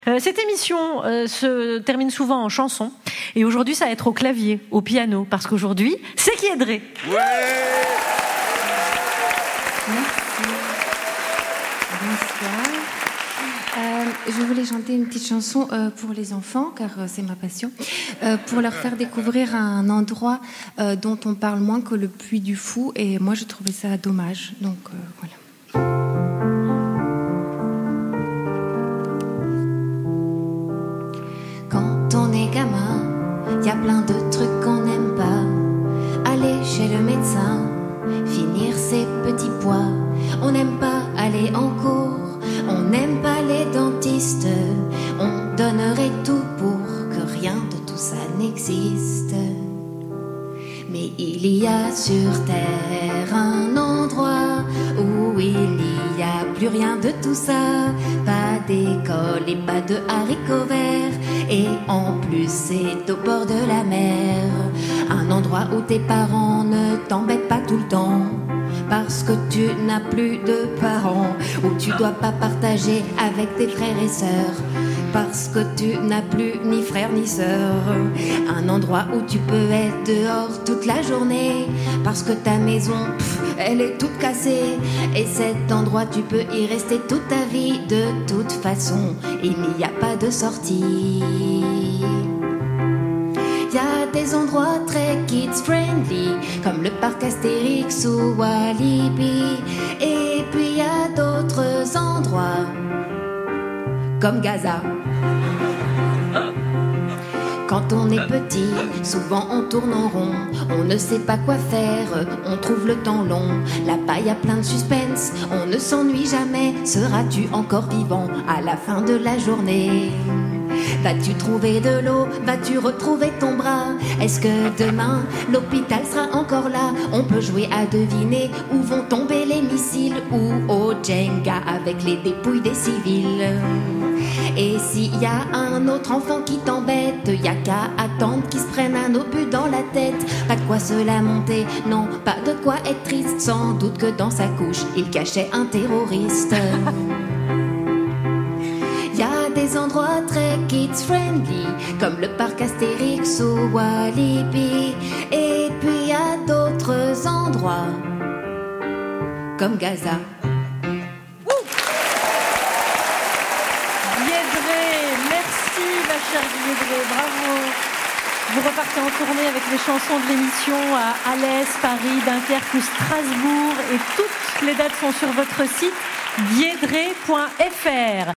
Cette émission se termine souvent en chanson, et aujourd'hui ça va être au clavier, au piano, parce qu'aujourd'hui c'est Guédré. Ouais. Merci. Bonsoir. Je voulais chanter une petite chanson pour les enfants, car c'est ma passion, pour leur faire découvrir un endroit dont on parle moins que le Puy du Fou, et moi je trouvais ça dommage, donc voilà. Quand on est gamin, y a plein de trucs qu'on n'aime pas. Aller chez le médecin, finir ses petits pois. On n'aime pas aller en cours, on n'aime pas les dentistes. On donnerait tout pour que rien de tout ça n'existe. Mais il y a sur terre un endroit où il n'y a plus rien de tout ça. Pas d'école et pas de haricots verts. Et en plus c'est au bord de la mer. Un endroit où tes parents ne t'embêtent pas tout le temps, parce que tu n'as plus de parents. Où tu dois pas partager avec tes frères et sœurs, parce que tu n'as plus ni frère ni sœur. Un endroit où tu peux être dehors toute la journée, parce que ta maison, elle est toute cassée. Et cet endroit, tu peux y rester toute ta vie. De toute façon, il n'y a pas de sortie. Il y a des endroits très kids-friendly, comme le parc Astérix ou Walibi. Et puis il y a d'autres endroits, comme Gaza. Quand on est petit, souvent on tourne en rond. On ne sait pas quoi faire, on trouve le temps long. Là-bas y a plein de suspense, on ne s'ennuie jamais. Seras-tu encore vivant à la fin de la journée? Vas-tu trouver de l'eau? Vas-tu retrouver ton bras? Est-ce que demain l'hôpital sera encore là? On peut jouer à deviner où vont tomber les missiles, ou au Jenga avec les dépouilles des civils. Et s'il y a un autre enfant qui t'embête, y a qu'à attendre qu'il se prenne un obus dans la tête. Pas de quoi se lamenter, non, pas de quoi être triste. Sans doute que dans sa couche il cachait un terroriste. Y a des endroits très kids-friendly, comme le parc Astérix ou Walibi. Et puis y a d'autres endroits, comme Gaza. Guédré, merci ma chère Guédré, bravo. Vous repartez en tournée avec les chansons de l'émission à Alès, Paris, Dunkerque ou Strasbourg, et toutes les dates sont sur votre site guédré.fr.